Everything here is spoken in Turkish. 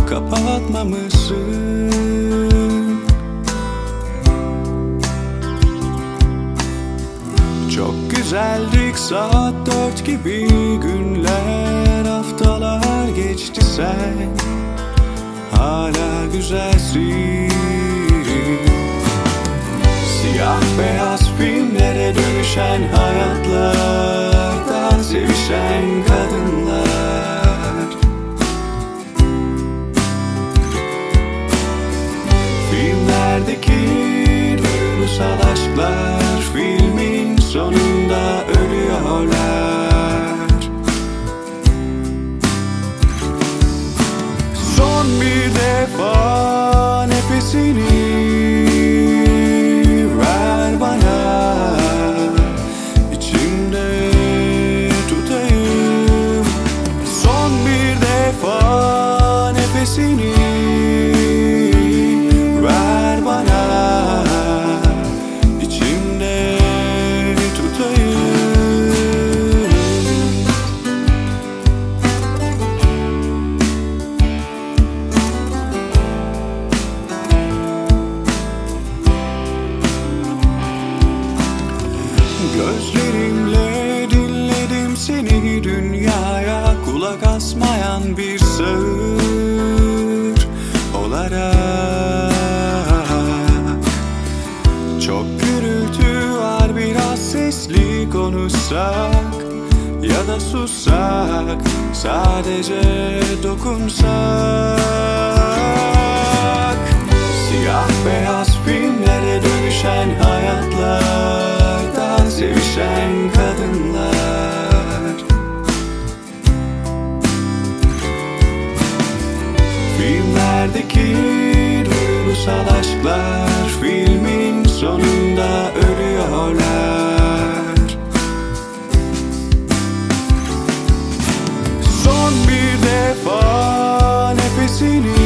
kapatmamışsın. Çok güzeldik, saat 4 gibi. Günler, haftalar geçti, sen hala güzelsin. Siyah beyaz filmlere dönüşen hayatlarda sevişen kadınlar. Filmlerdeki duygusal aşklar filmin sonunda ölüyorlar. Son bir defa nefesini ver bana, içimde tutayım. Son bir defa nefesini ver bana, içimde tutayım. Gözlerimle dinledim seni, dünyaya kulak asmayan bir sır olarak. Çok gürültü var, biraz sesli konuşsak ya da sussak, sadece dokunsak. Siyah beyaz filmlere dönüşen hayatlarda sevişen kadınlar. Filmlerdeki duygusal aşklar filmin sonunda ölüyorlar. Son bir defa nefesini